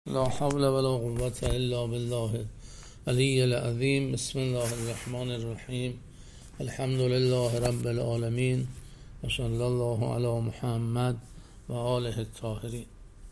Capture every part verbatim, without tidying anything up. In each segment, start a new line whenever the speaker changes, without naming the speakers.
لا حول ولا قوة الا بالله العلی العظیم. بسم الله الرحمن الرحیم. الحمد لله رب العالمین و صلی الله علی محمد و آله الطاهرین.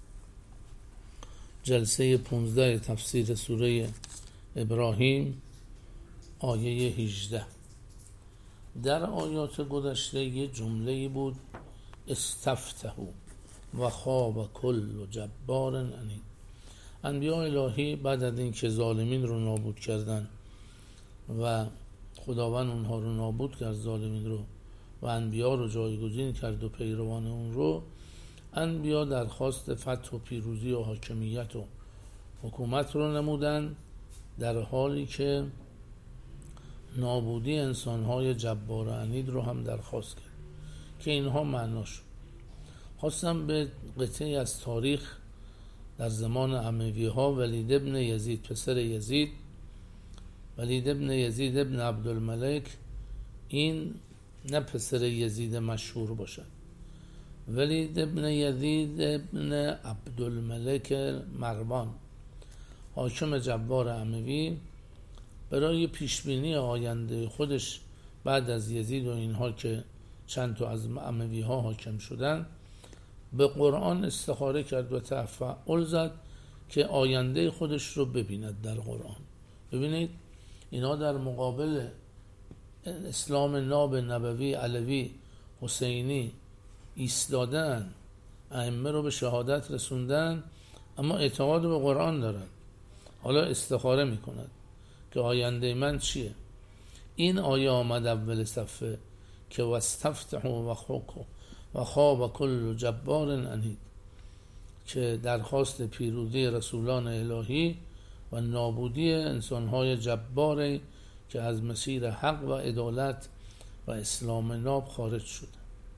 جلسه پانزده تفسیر سوره ابراهیم، آیه هجده. در آیات گذشته یه جمله‌ای بود: استفتحوا و خواب کل جبار عنید. انبیاء الهی بعد از این که ظالمین رو نابود کردن و خداوند اونها رو نابود کرد، ظالمین رو، و انبیا رو جایگزین کرد و پیروان اون رو، انبیا درخواست فتح و پیروزی و حاکمیت و حکومت رو نمودن، در حالی که نابودی انسانهای جبار عنید رو هم درخواست کرد که اینها معناش. خواستم به قطعی از تاریخ در زمان اموی ها، ولید ابن یزید پسر یزید، ولید ابن یزید ابن عبدالملک، این نه پسر یزید مشهور باشد، ولید ابن یزید ابن عبدالملک مروان، حاکم جبار اموی، برای پیشبینی آینده خودش بعد از یزید و اینها که چند تا از اموی ها حاکم شدن، به قرآن استخاره کرد و تفعل زد که آینده خودش رو ببیند در قرآن. ببینید اینا در مقابل اسلام ناب نبوی علوی حسینی ایستادن، ائمه رو به شهادت رسوندن، اما اعتقاد به قرآن دارن. حالا استخاره میکند که آینده من چیه. این آیه آمد اول صفحه که واستفتحوا و خوکو و خواب کل جبار عنید، که درخواست پیروزی رسولان الهی و نابودی انسانهای جباری که از مسیر حق و عدالت و اسلام ناب خارج شد.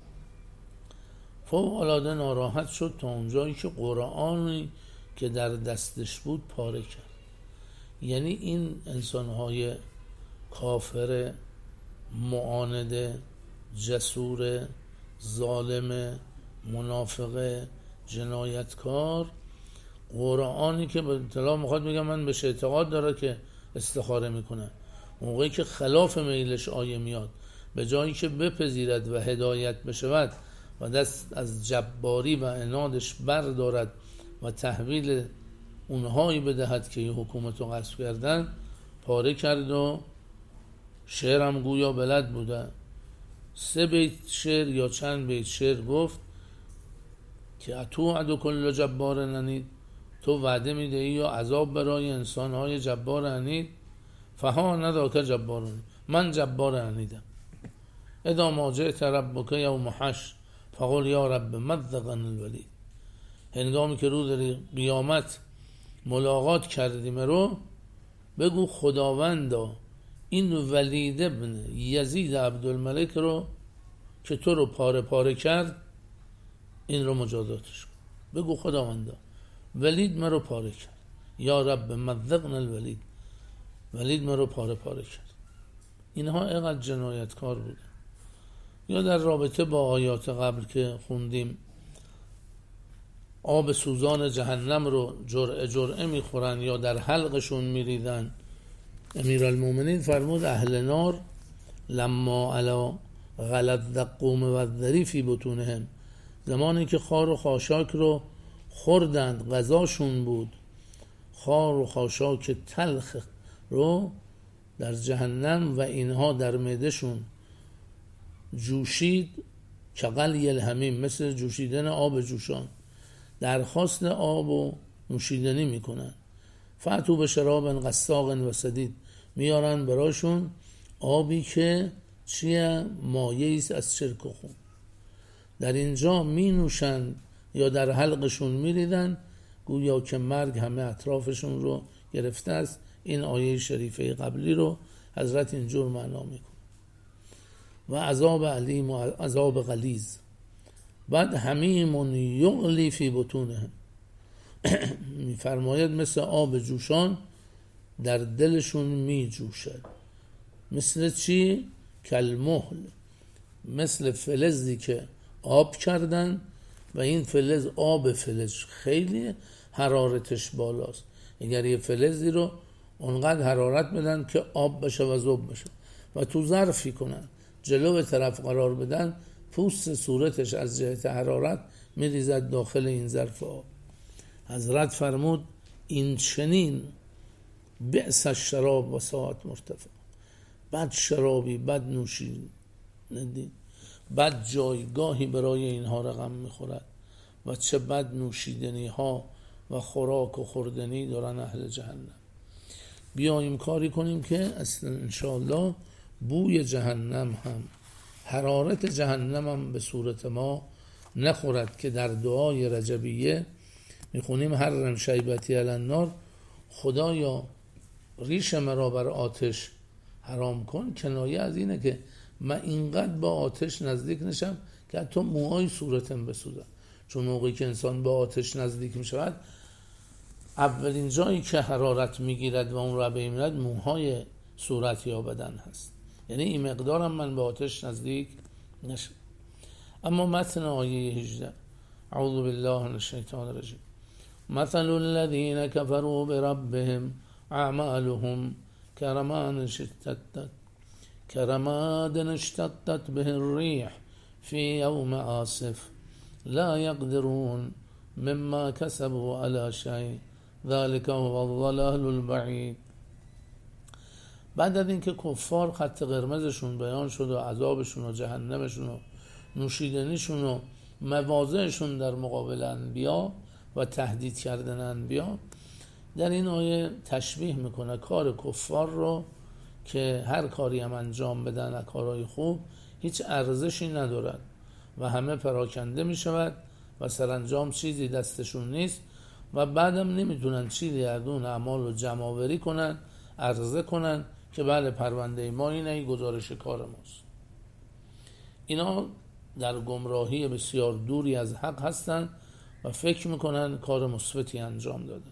فوق العاده ناراحت شد تا اونجایی که قرآنی که در دستش بود پاره کرد. یعنی این انسانهای کافر، معاند، جسور، ظالم، منافق، جنایتکار، قرآنی که به اطلاع میخواد بگم من بهش اعتقاد داره که استخاره میکنه، موقعی که خلاف میلش آیه میاد، به جایی که بپذیرد و هدایت بشود و دست از جباری و عنادش بردارد و تحویل اونهایی بدهد که این حکومت رو غصب کردن، پاره کرد و شعرم گویا بلد بوده. سه بیت شعر یا چند بیت شعر گفت که اتو عدو کل جبار عنید، تو وعده میده ای یا عذاب برای انسانهای جبار عنید. فها نداک جبارون، من جبار عنیدم. اذا ما جئت ربک یوم حشر فقل یا رب مزقن الولید. هنگامی که روز قیامت ملاقات کردیم رو، بگو خداوندا این ولید ابن یزید عبدالملک رو که تو رو پاره پاره کرد، این رو مجازاتش کن. بگو خداوندا ولید من رو پاره کرد، یا رب مزقن الولید، ولید من رو پاره پاره کرد. اینها اینقدر جنایتکار بودن. یا در رابطه با آیات قبل که خوندیم، آب سوزان جهنم رو جرعه جرعه میخورن یا در حلقشون میریدن. امیرالمومنین فرمود اهل نار لما علا غلط دقوم و ذری فی بطونهم، زمانی که خار و خاشاک رو خوردند، غذاشون بود خار و خاشاک تلخ رو در جهنم و اینها در معدهشون جوشید، که غلی الحمیم، مثل جوشیدن آب جوشان، درخواست آب و نوشیدنی میکنن. فتو به شراب غساق و سدید، میارن براشون آبی که چیه؟ مایه‌ایست از چرک و خون. در اینجا می نوشن یا در حلقشون میریدن، گویا که مرگ همه اطرافشون رو گرفته است. این آیه شریفه قبلی رو حضرت اینجور معنا میکنه. و عذاب علیم و عذاب غلیظ. بعد حمیم یغلی فی بطونهم، میفرماید مثل آب جوشان در دلشون می جوشد. مثل چی؟ کالمهل، مثل فلزی که آب کردن و این فلز آب فلز خیلیه حرارتش بالاست. اگر یه فلزی رو اونقدر حرارت بدن که آب بشه و ذوب بشه و تو ظرفی کنن، جلو به طرف قرار بدن، پوست صورتش از جهت حرارت میریزد داخل این ظرف آب. حضرت فرمود این چنین بئس الشراب و ساعت مرتفع، بد شرابی، بد نوشی ندید، بد جایگاهی برای اینها رقم میخورد و چه بد نوشیدنی ها و خوراک و خوردنی دارن اهل جهنم. بیاییم کاری کنیم که اصلا انشاءالله بوی جهنم هم، حرارت جهنم هم به صورت ما نخورد که در دعای رجبیه میخونیم حرم شیبتی علی النار، خدایا ریش مرا بر آتش حرام کن، کنایه از اینه که من اینقدر با آتش نزدیک نشم که حتی موهای صورتم بسوزن. چون موقعی که انسان با آتش نزدیک میشود اولین جایی که حرارت میگیرد و اون رو به میرد موهای صورت یا بدن هست. یعنی این مقدارم من به آتش نزدیک نشم. اما متن آیه هجده، اعوذ بالله من الشیطان الرجیم، مثل الذین کفروا بربهم اعمالهم کرماد اشتدت کرماد اشتدت به الریح فی یوم عاصف لا یقدرون مما کسبوا علی شیء ذلك هو الضلال البعید. بعد از اینکه کفار خط قرمزشون بیان شد و عذابشون و جهنمشون و نوشیدنیشون و مواضعشون در مقابل انبیا و تهدید کردن انبیا، در این آیه تشبیه میکنه کار کفار رو که هر کاری هم انجام بدن، کارهای خوب هیچ ارزشی ندارد و همه پراکنده میشود و سرانجام چیزی دستشون نیست و بعدم نمیتونن چیزی از اون اعمال رو جمع‌آوری کنن، عرضه کنن که بله پرونده ما اینه، این گزارش کار ماست. اینا در گمراهی بسیار دوری از حق هستن و فکر میکنن کار مثبتی انجام دادن.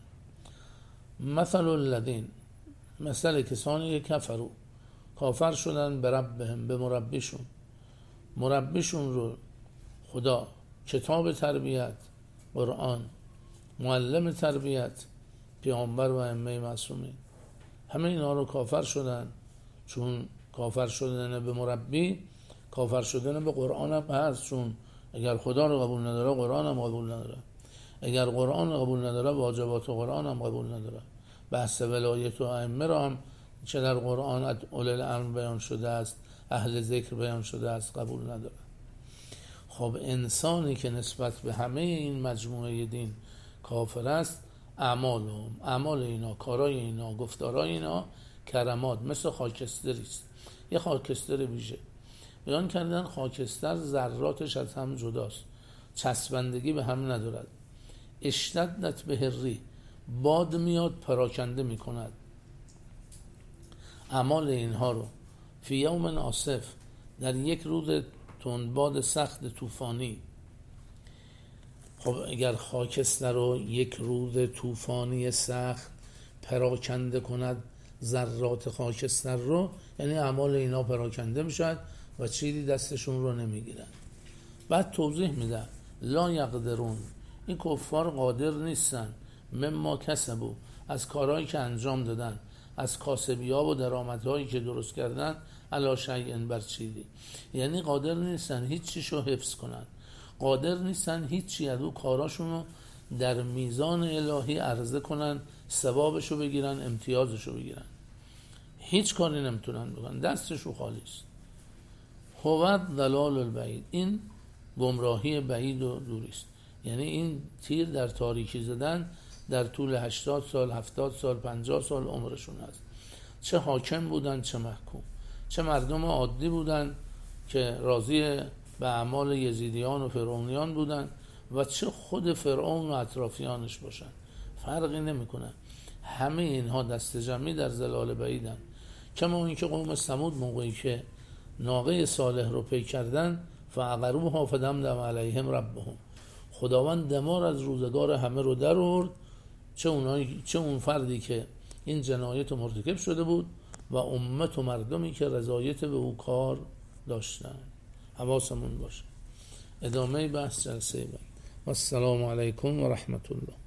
مثل الذین، مثل کسانی که کفروا، کافر شدن به ربهم، به مربیشون. مربیشون رو خدا، کتاب تربیت قرآن، معلم تربیت پیامبر و ائمه معصومین، همه اینا رو کافر شدن. چون کافر شدن به مربی کافر شدن به قرآن هم هست، چون اگر خدا رو قبول نداره قرآن هم قبول نداره، اگر قرآن رو قبول نداره واجبات قرآن هم قبول نداره. بحث ولایت و ائمه را هم چه در قرآن اولي الامر بیان شده است، اهل ذکر بیان شده است، قبول نداره. خب انسانی که نسبت به همه این مجموعه دین کافر است، اعمال هم اعمال اینا، کارای اینا، گفتارای اینا کرماد، مثل خاکستری است. یه خاکستر ویژه بیان کردن، خاکستر ذراتش از هم جداست، چسبندگی به هم ندارد. اشتدت به الریح، باد میاد پراکنده میکند اعمال اینها رو. فی یوم عاصف، در یک روز تندباد سخت طوفانی. خب اگر خاکستر رو یک روز طوفانی سخت پراکنده کند ذرات خاکستر رو، یعنی اعمال اینا پراکنده میشد و چیزی دستشون رو نمیگیرن. بعد توضیح میده لا یقدرون، این کفار قادر نیستن، مما کسبوا، از کارهایی که انجام دادن، از کاسبی‌ها و درآمدهایی که درست کردن، علی شیء، بر چیزی. یعنی قادر نیستن هیچ چیشو حفظ کنن، قادر نیستن هیچ چی از اون کاراشون رو در میزان الهی عرضه کنن، ثوابشو بگیرن، امتیازشو بگیرن. هیچ کاری نمیتونن بکنن، دستشو خالی است. هو ضلال البعید، این گمراهی بعید و دوری است. یعنی این تیر در تاریکی زدن در طول هشتاد سال، هفتاد سال، پنجاه سال عمرشون هست. چه حاکم بودن، چه محکوم، چه مردم عادی بودن که راضی به اعمال یزیدیان و فرعونیان بودن و چه خود فرعون و اطرافیانش باشن، فرقی نمیکنه. همه اینها دست جمعی در ضلال بعیدن. کما اینکه قوم ثمود موقعی که ناقه صالح رو پی کردن، فعقروها فدمدم علیهم ربهم، خداوند دمار از روزگار همه رو در آورد، چه اونایی، چه اون فردی که این جنایت مرتکب شده بود و امت و مردمی که رضایت به او کار داشتن. حواسمون باشه. ادامه بحث جلسه بعد. و السلام علیکم و رحمت الله.